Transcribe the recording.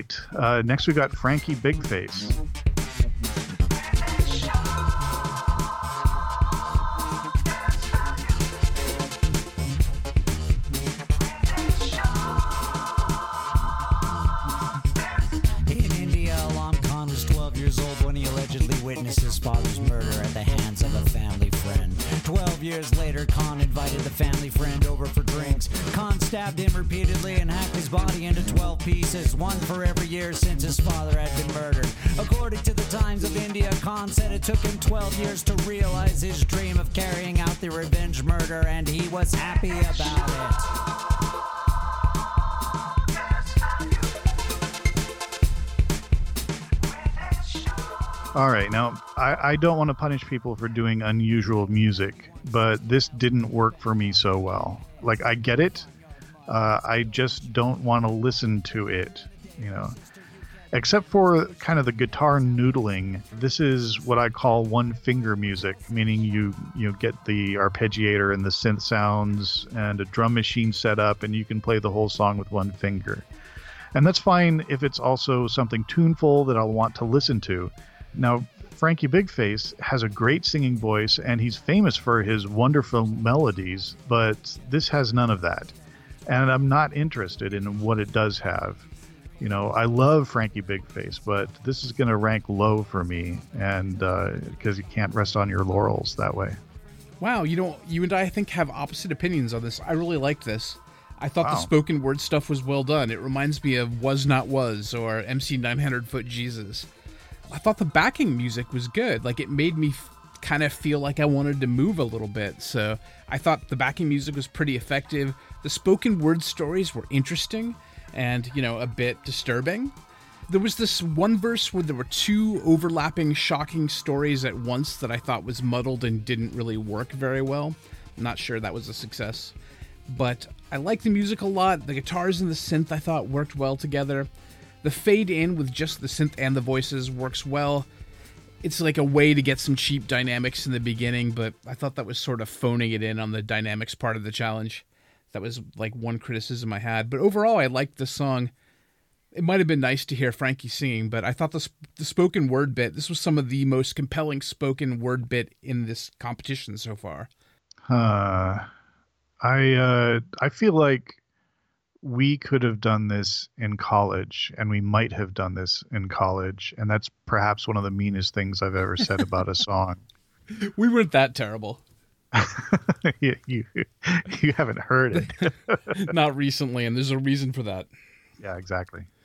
Next we got Frankie Bigface. Witnessed his father's murder at the hands of a family friend. 12 years later, Khan invited the family friend over for drinks. Khan stabbed him repeatedly and hacked his body into 12 pieces, one for every year since his father had been murdered. According to the Times of India, Khan said it took him 12 years to realize his dream of carrying out the revenge murder, and he was happy about it. All right, now, I don't want to punish people for doing unusual music, but this didn't work for me so well. Like, I get it. I just don't want to listen to it, Except for kind of the guitar noodling, this is what I call one-finger music, meaning you get the arpeggiator and the synth sounds and a drum machine set up, and you can play the whole song with one finger. And that's fine if it's also something tuneful that I'll want to listen to. Now, Frankie Bigface has a great singing voice, and he's famous for his wonderful melodies, but this has none of that. And I'm not interested in what it does have. I love Frankie Bigface, but this is going to rank low for me, and because you can't rest on your laurels that way. Wow, you and I think have opposite opinions on this. I really liked this. I thought the spoken word stuff was well done. It reminds me of Was Not Was or MC 900 Foot Jesus. I thought the backing music was good. Like, it made me kind of feel like I wanted to move a little bit. So I thought the backing music was pretty effective. The spoken word stories were interesting and, a bit disturbing. There was this one verse where there were two overlapping, shocking stories at once that I thought was muddled and didn't really work very well. I'm not sure that was a success. But I liked the music a lot. The guitars and the synth I thought worked well together. The fade in with just the synth and the voices works well. It's like a way to get some cheap dynamics in the beginning, but I thought that was sort of phoning it in on the dynamics part of the challenge. That was like one criticism I had. But overall, I liked the song. It might have been nice to hear Frankie singing, but I thought the spoken word bit, this was some of the most compelling spoken word bit in this competition so far. I feel like we could have done this in college, and we might have done this in college, and that's perhaps one of the meanest things I've ever said about a song. We weren't that terrible. you haven't heard it. Not recently, and there's a reason for that. Yeah, exactly.